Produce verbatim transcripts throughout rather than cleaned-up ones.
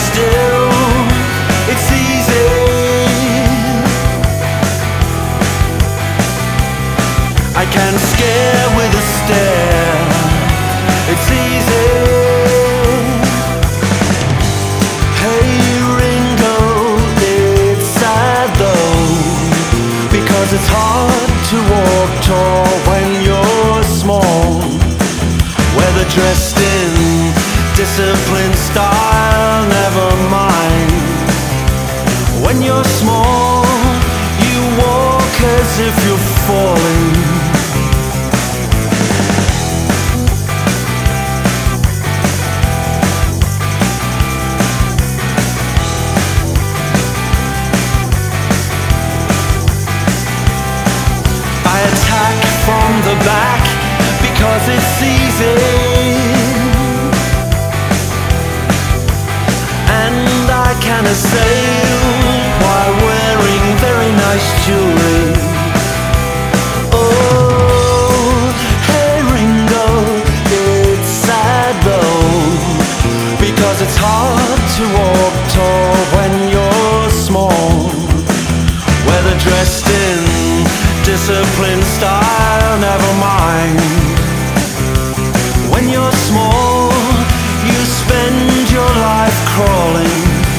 still, it's easy. I can scare with a stare, it's easy. Hey Ringo, it's sad though, because it's hard to walk tall when you're small. Whether dressed in disciplined style, never mind. When you're small, you walk as if you're falling. I attack from the back because it's easy, and I can assail while wearing very nice jewelry. Oh, hey Ringo, it's sad though, because it's hard to walk tall when you're small. Whether dressed in disciplined style, never mind. When you're small, you spend your life crawling.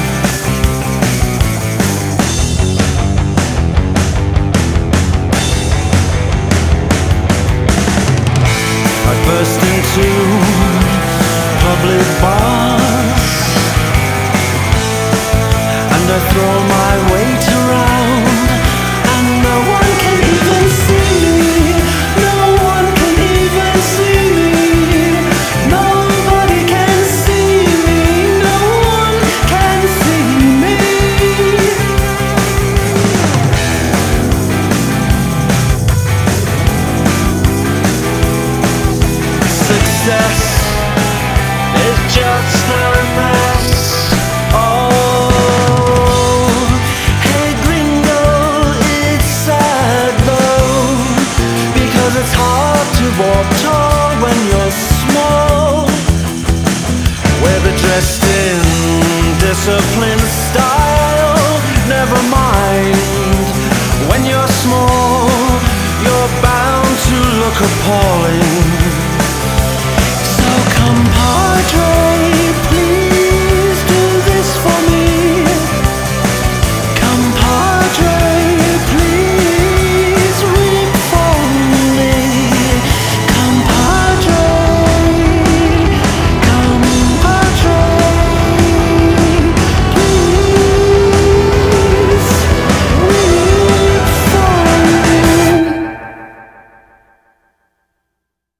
I burst into public bars, and I throw my weight around, and no one can even see me. No one can even see me. Nobody can see me. No one can see me. Success is just a mess. Oh, hey Gringo, it's sad though, because it's hard to walk tall when you're small. Whether dressed in disciplined style, never mind. When you're small, you're bound to look appalling.